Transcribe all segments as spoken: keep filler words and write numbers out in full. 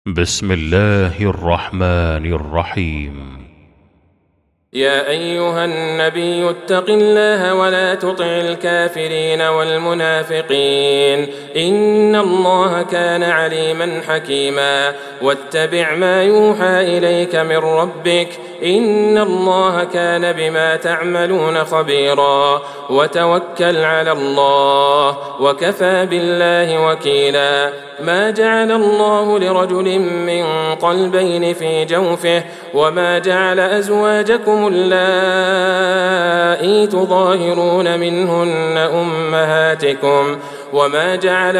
بسم الله الرحمن الرحيم. يا أيها النبي اتق الله ولا تطع الكافرين والمنافقين إن الله كان عليما حكيما واتبع ما يوحى إليك من ربك إن الله كان بما تعملون خبيرا وتوكل على الله وكفى بالله وكيلا ما جعل الله لرجل من قلبين في جوفه وما جعل أزواجكم اللائي تظاهرون منهن أمهاتكم وما جعل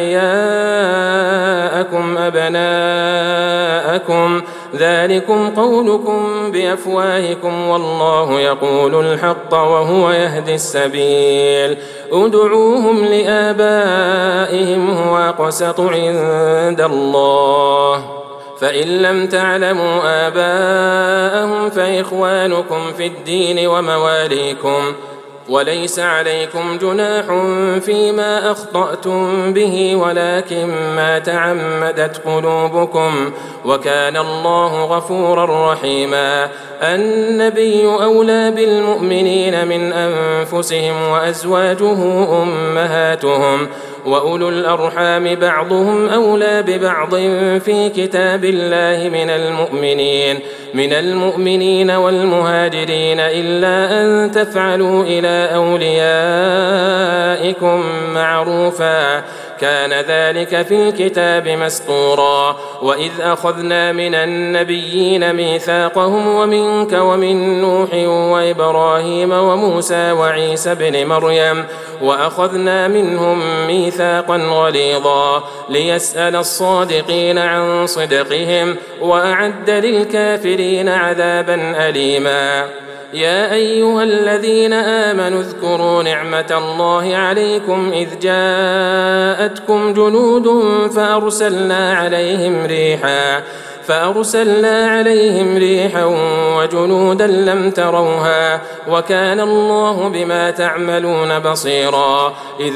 أدعياءكم أبناءكم ذلكم قولكم بأفواهكم والله يقول الحق وهو يهدي السبيل ادعوهم لآبائهم هو أقسط عند الله فإن لم تعلموا آباءهم فإخوانكم في الدين ومواليكم وليس عليكم جناح فيما أخطأتم به ولكن ما تعمدت قلوبكم وكان الله غفورا رحيما النبي أولى بالمؤمنين من أنفسهم وأزواجه أمهاتهم وأولو الأرحام بعضهم أولى ببعض في كتاب الله من المؤمنين من المؤمنين والمهاجرين إلا أن تفعلوا إلى أوليائكم معروفا كان ذلك في الكتاب مسطورا وإذ أخذنا من النبيين ميثاقهم ومنك ومن نوح وإبراهيم وموسى وعيسى بن مريم وأخذنا منهم ميثاقا غليظا ليسأل الصادقين عن صدقهم وأعد للكافرين عذابا أليما يا أيها الذين آمنوا اذكروا نعمة الله عليكم إذ جاءتكم جنود فأرسلنا عليهم ريحا فأرسلنا عليهم ريحا وجنودا لم تروها وكان الله بما تعملون بصيرا إذ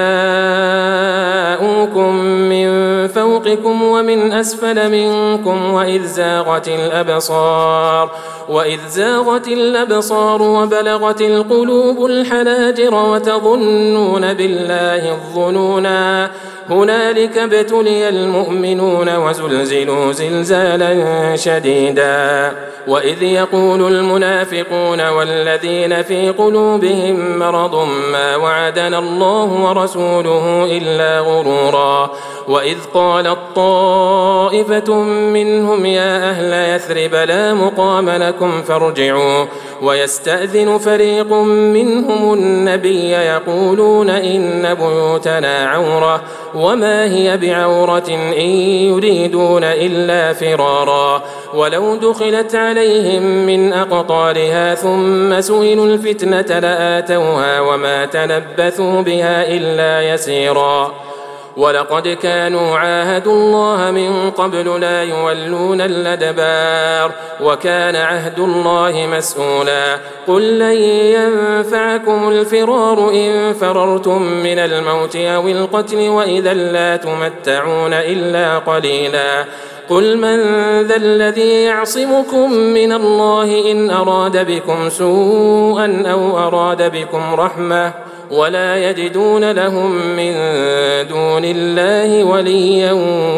جاءوكم من فوقكم ومن أسفل منكم وإذ زاغت الأبصار وإذ زاغت الأبصار وبلغت القلوب الحناجر وتظنون بالله الظنونا هنالك ابتلي المؤمنون وزلزلوا زلزالا شديدا وإذ يقول المنافقون والذين في قلوبهم مرض ما وعدنا الله ورسوله إلا غرورا وإذ قالت طائفة منهم يا أهل يثرب لا مقام لكم فارجعوا ويستأذن فريق منهم النبي يقولون إن بيوتنا عورة وما هي بعورة إن يريدون إلا فرارا ولو دخلت عليهم من أقطارها ثم سئلوا الفتنة لآتوها وما تلبثوا بها إلا يسيرا ولقد كانوا عاهدوا الله من قبل لا يولون الأدبار وكان عهد الله مسؤولا قل لن ينفعكم الفرار إن فررتم من الموت أو القتل وإذا لا تمتعون إلا قليلا قل من ذا الذي يعصمكم من الله إن أراد بكم سوءا أو أراد بكم رحمة ولا يجدون لهم من دون الله وليا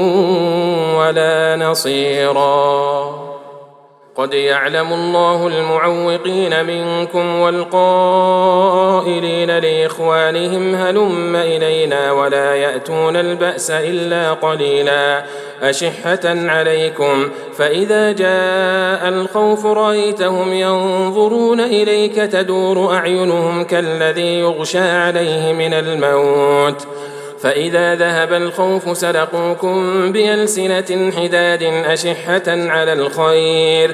ولا نصيرا قد يعلم الله المعوقين منكم والقائلين لإخوانهم هلم إلينا ولا يأتون البأس إلا قليلا أشحة عليكم فإذا جاء الخوف رأيتهم ينظرون إليك تدور أعينهم كالذي يغشى عليه من الموت فإذا ذهب الخوف سلقوكم بألسنة حداد أشحة على الخير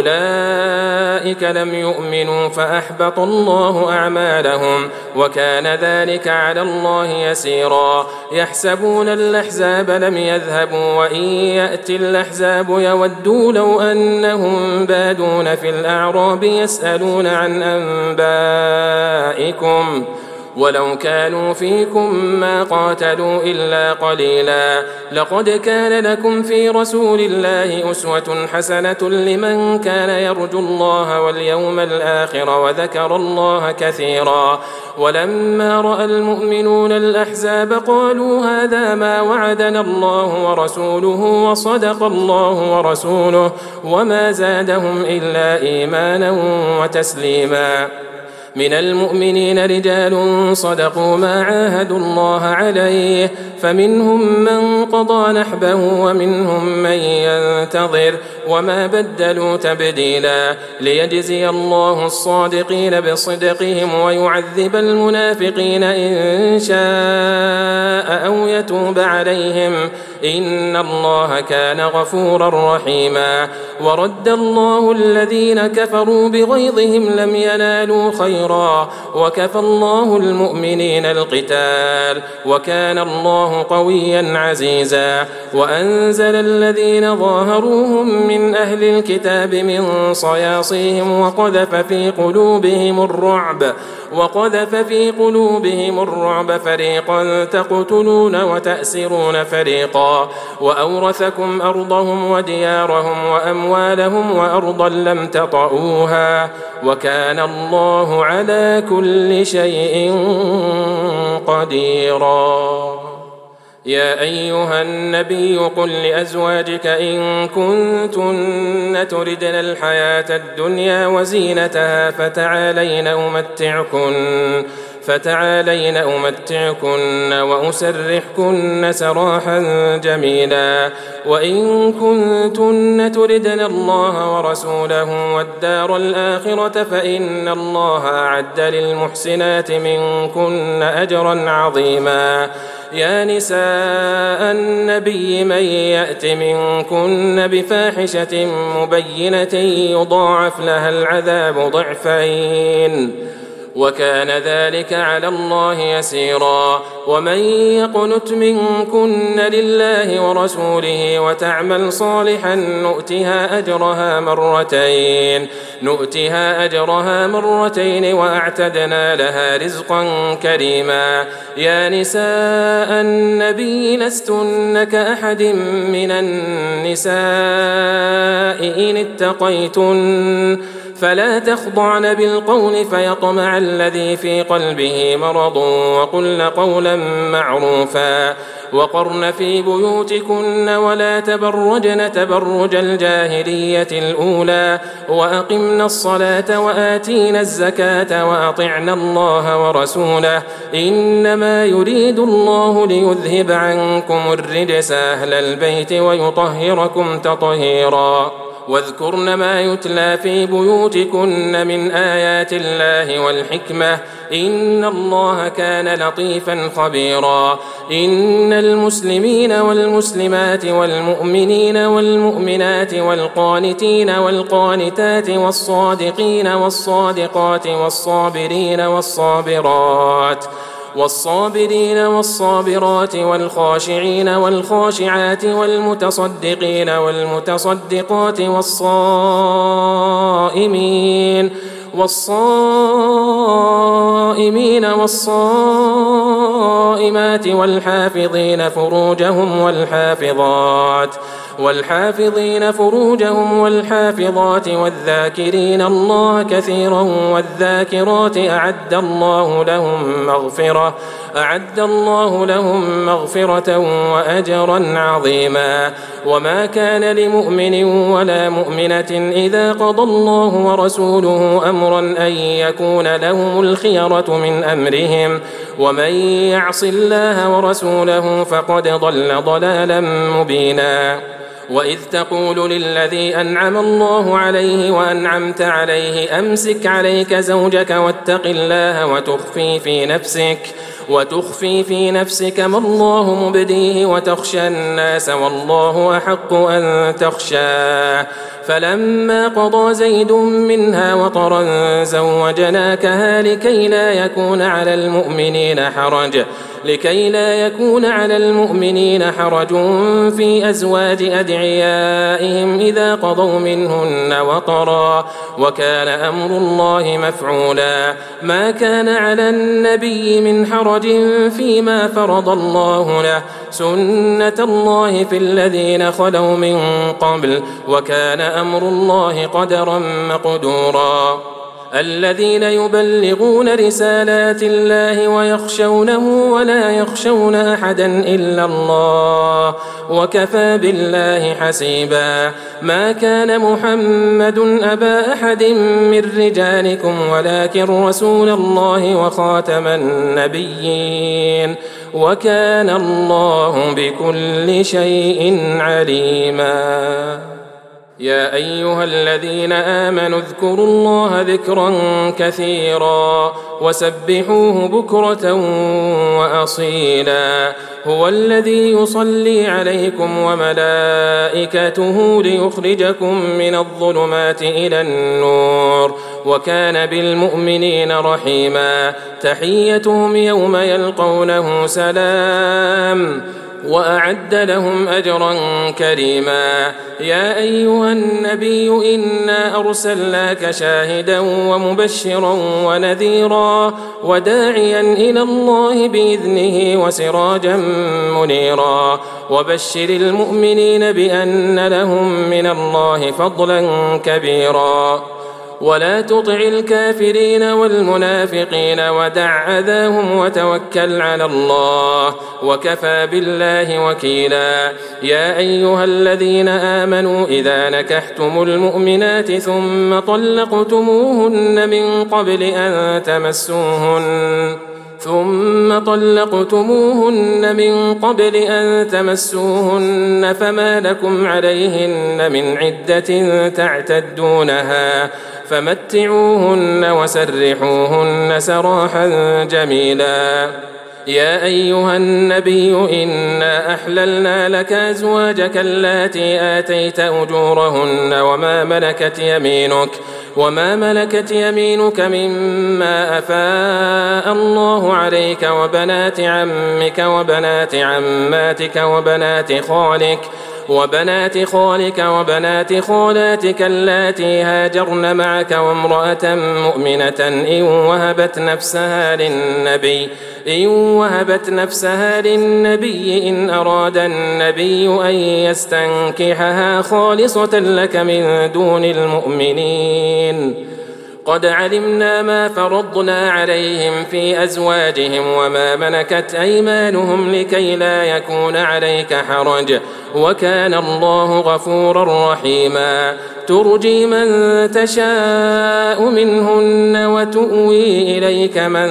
أولئك لم يؤمنوا فأحبط الله أعمالهم وكان ذلك على الله يسيرا يحسبون الأحزاب لم يذهبوا وإن يأتي الأحزاب يودوا لو أنهم بادون في الأعراب يسألون عن أنبائكم ولو كانوا فيكم ما قاتلوا إلا قليلا لقد كان لكم في رسول الله أسوة حسنة لمن كان يرجو الله واليوم الآخر وذكر الله كثيرا ولما رأى المؤمنون الأحزاب قالوا هذا ما وعدنا الله ورسوله وصدق الله ورسوله وما زادهم إلا إيمانا وتسليما من المؤمنين رجال صدقوا ما عاهدوا الله عليه فمنهم من قضى نحبه ومنهم من ينتظر وما بدلوا تبديلا ليجزي الله الصادقين بصدقهم ويعذب المنافقين إن شاء أو يتوب عليهم إن الله كان غفورا رحيما ورد الله الذين كفروا بغيظهم لم ينالوا خيرا وكفى الله المؤمنين القتال وكان الله قويا عزيزا وأنزل الذين ظاهروهم من أهل الكتاب من صياصيهم وقذف في قلوبهم الرعب وقذف في قلوبهم الرعب فريقا تقتلون وتأسرون فريقا وأورثكم أرضهم وديارهم وأموالهم وأرضا لم تطئوها وكان الله على كل شيء قديرا يا أيها النبي قل لأزواجك إن كنتن تردن الحياة الدنيا وزينتها فتعالين أمتعكن فتعالين أمتعكن وأسرحكن سراحا جميلا وإن كنتن تردن الله ورسوله والدار الآخرة فإن الله أعد للمحسنات منكن أجرا عظيما يا نساء النبي من يأت منكن بفاحشة مبينة يضاعف لها العذاب ضعفين وكان ذلك على الله يسيرا ومن يقنت منكن لله ورسوله وتعمل صالحا نؤتها أجرها مرتين نؤتها أجرها مرتين وأعتدنا لها رزقا كريما يا نساء النبي لستن كأحد من النساء إن اتقيتن فلا تخضعن بالقول فيطمع الذي في قلبه مرض وقلن قولا معروفا وقرن في بيوتكن ولا تبرجن تبرج الجاهلية الأولى وأقمنا الصلاة وآتينا الزكاة وأطعنا الله ورسوله إنما يريد الله ليذهب عنكم الرجس أهل البيت ويطهركم تطهيرا واذكرن ما يتلى في بيوتكن من آيات الله والحكمة إن الله كان لطيفا خبيرا إن المسلمين والمسلمات والمؤمنين والمؤمنات والقانتين والقانتات والصادقين والصادقات والصابرين والصابرات والصابرين والصابرات والخاشعين والخاشعات والمتصدقين والمتصدقات والصائمين والصائمين والصائمات والحافظين فروجهم والحافظات والحافظين فروجهم والحافظات والذاكرين الله كثيرا والذاكرات أعد الله لهم مغفرة أعد الله لهم مغفرة وأجرا عظيما وما كان لمؤمن ولا مؤمنة إذا قضى الله ورسوله أمرا أن يكون لهم الخيرة من أمرهم ومن يعص الله ورسوله فقد ضل ضلالا مبينا وإذ تقول للذي أنعم الله عليه وأنعمت عليه أمسك عليك زوجك واتق الله وتخفي في نفسك وتخفي في نفسك ما الله مبديه وتخشى الناس والله أحق أن تخشاه فلما قضى زيد منها وطرا زوجناكها لكي لا يكون على المؤمنين حرج لكي لا يكون على المؤمنين حرج في أزواج أدعيائهم إذا قضوا منهن وطرا وكان أمر الله مفعولا ما كان على النبي من حرج فيما فرض الله له سنة الله في الذين خلوا من قبل وكان أمر الله قدرا مقدورا الذين يبلغون رسالات الله ويخشونه ولا يخشون أحدا إلا الله وكفى بالله حسيبا ما كان محمد أبا أحد من رجالكم ولكن رسول الله وخاتم النبيين وكان الله بكل شيء عليما يا أيها الذين آمنوا اذكروا الله ذكرا كثيرا وسبحوه بكرة وأصيلا هو الذي يصلي عليكم وملائكته ليخرجكم من الظلمات إلى النور وكان بالمؤمنين رحيما تحيتهم يوم يلقونه سلام وأعد لهم أجرا كريما يا أيها النبي إنا أرسلناك شاهدا ومبشرا ونذيرا وداعيا إلى الله بإذنه وسراجا منيرا وبشر المؤمنين بأن لهم من الله فضلا كبيرا ولا تطع الكافرين والمنافقين ودع أذاهم وتوكل على الله وكفى بالله وكيلا يا أيها الذين آمنوا إذا نكحتم المؤمنات ثم طلقتموهن من قبل أن تمسوهن ثم طلقتموهن من قبل أن تمسوهن فما لكم عليهن من عدة تعتدونها فمتعوهن وسرحوهن سراحا جميلا يا أيها النبي إنا أحللنا لك أزواجك اللاتي آتيت أجورهن وما ملكت يمينك وما ملكت يمينك مما أفاء الله عليك وبنات عمك وبنات عماتك وبنات خالك وبنات خالك وبنات خالاتك اللاتي هاجرن معك وامرأة مؤمنة إن وهبت نفسها للنبي إن وهبت نفسها للنبي إن أراد النبي أن يستنكحها خالصة لك من دون المؤمنين قد علمنا ما فرضنا عليهم في أزواجهم وما ملكت أيمانهم لكي لا يكون عليك حرج وكان الله غفورا رحيما ترجي من تشاء منهن وتؤوي إليك من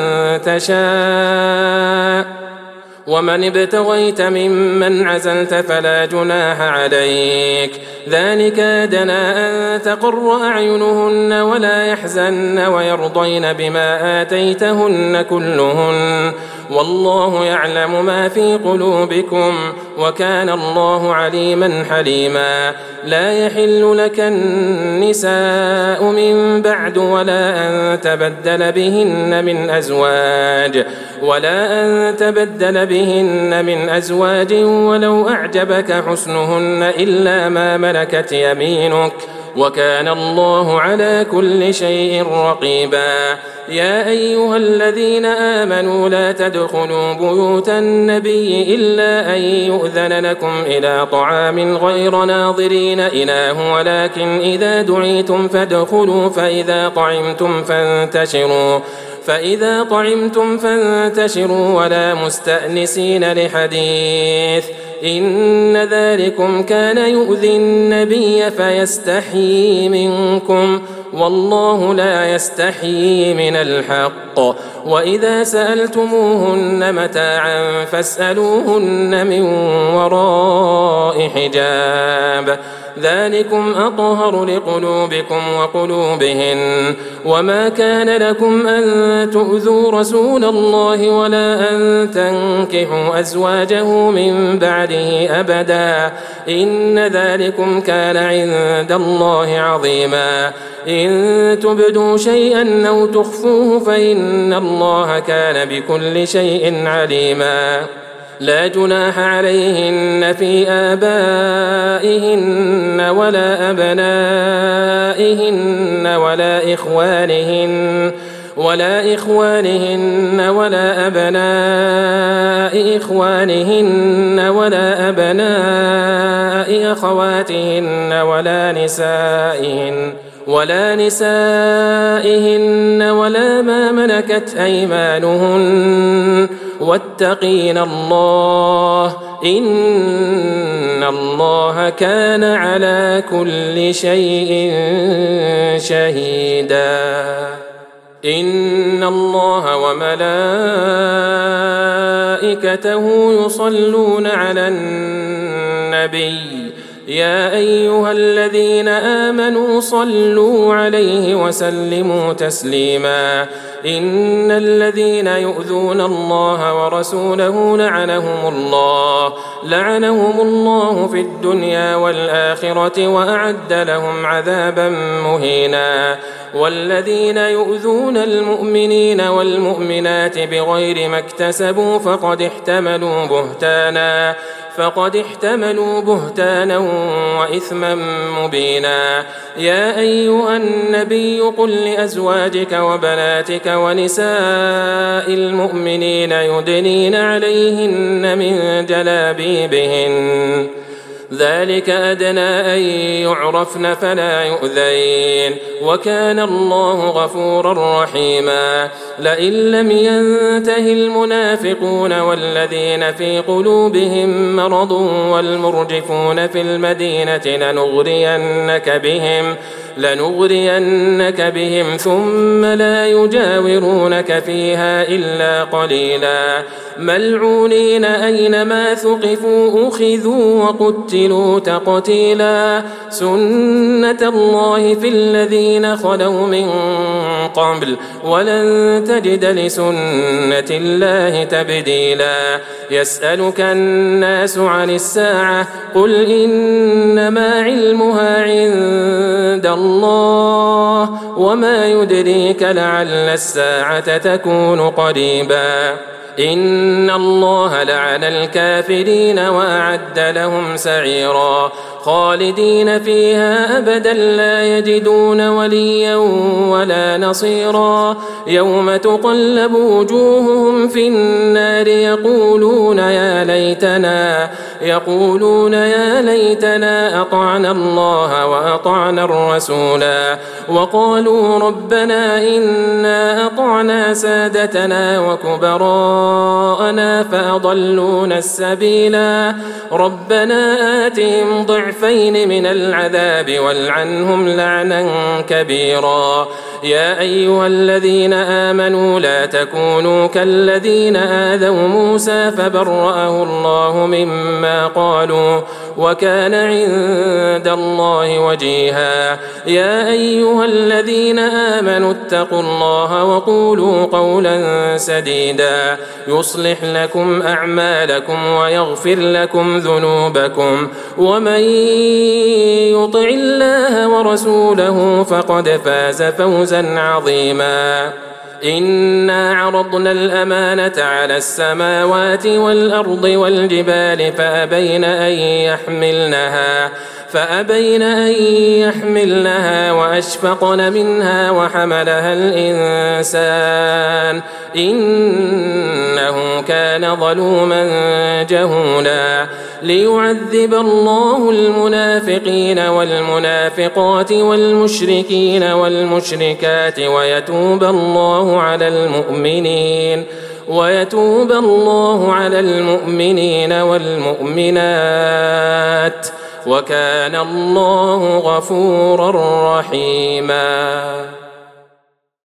تشاء ومن ابتغيت ممن عزلت فلا جناح عليك ذلك أدنى أن تقر أعينهن ولا يحزن ويرضين بما آتيتهن كلهن والله يعلم ما في قلوبكم وكان الله عليما حليما لا يحل لك النساء من بعد ولا أن تبدل بهن من أزواج ولا أن تبدل بهن من أزواج ولو أعجبك حسنهن إلا ما ملكت يمينك وكان الله على كل شيء رقيبا يا أيها الذين آمنوا لا تدخلوا بيوت النبي إلا أن يؤذن لكم إلى طعام غير ناظرين إناه ولكن إذا دعيتم فادخلوا فإذا طعمتم فانتشروا فإذا طعمتم فانتشروا ولا مستأنسين لحديث إن ذلكم كان يؤذي النبي فيستحيي منكم والله لا يستحيي من الحق وإذا سألتموهن متاعا فاسألوهن من وراء حجاب ذلكم أطهر لقلوبكم وقلوبهن وما كان لكم أن تؤذوا رسول الله ولا أن تنكحوا أزواجه من بعده أبدا إن ذلكم كان عند الله عظيما إن تبدوا شيئا أو تخفوه فإن الله كان بكل شيء عليما لا جناح عليهن في آبائهن ولا أبنائهن ولا إخوانهن ولا إخوانهن ولا أبناء إخوانهن ولا أبناء أخواتهن ولا نسائهن ولا نسائهن ولا ما ملكت أيمانهن واتقين الله إن الله كان على كل شيء شهيدا إن الله وملائكته يصلون على النبي يا أيها الذين آمنوا صلوا عليه وسلموا تسليما إن الذين يؤذون الله ورسوله لعنهم الله لعنهم الله في الدنيا والآخرة وأعد لهم عذابا مهينا والذين يؤذون المؤمنين والمؤمنات بغير ما اكتسبوا فقد احتملوا بهتانا فقد احتملوا بهتانا وإثما مبينا يا أيها النبي قل لأزواجك وبناتك ونساء المؤمنين يدنين عليهن من جلابيبهن ذلك أدنى أن يعرفن فلا يؤذين وكان الله غفورا رحيما لئن لم ينته المنافقون والذين في قلوبهم مرض والمرجفون في المدينة لنغرينك بهم لنغرينك بهم ثم لا يجاورونك فيها إلا قليلا ملعونين أينما ثقفوا أخذوا وقتلوا تقتيلا سنة الله في الذين خلوا من قبل ولن تجد لسنة الله تبديلا يسألك الناس عن الساعة قل إنما علمها عند الله وما يدريك لعل الساعة تكون قريبا إن الله لعن الكافرين وأعد لهم سعيرا خالدين فيها أبدا لا يجدون وليا ولا نصيرا يوم تقلب وجوههم في النار يقولون يا ليتنا يقولون يا ليتنا أطعنا الله وأطعنا الرسولا وقالوا ربنا إنا أطعنا سادتنا وكبراءنا فأضلونا السبيلا ربنا آتهم ضعفين من العذاب والعنهم لعنا كبيرا يا أيها الذين آمنوا لا تكونوا كالذين آذوا موسى فبرأه الله مما قالوا وكان عند الله وجيها يا أيها الذين آمنوا اتقوا الله وقولوا قولا سديدا يصلح لكم أعمالكم ويغفر لكم ذنوبكم ومن يطع الله ورسوله فقد فاز فوزا عظيما إنا عرضنا الأمانة على السماوات والأرض والجبال فأبين أن يحملنها فأبين أن يحملنها وأشفقن منها وحملها الإنسان إنه كان ظلوما جهولا ليعذب الله المنافقين والمنافقات والمشركين والمشركات ويتوب الله على المؤمنين ويتوب الله على المؤمنين والمؤمنات وكان الله غفورا رحيما.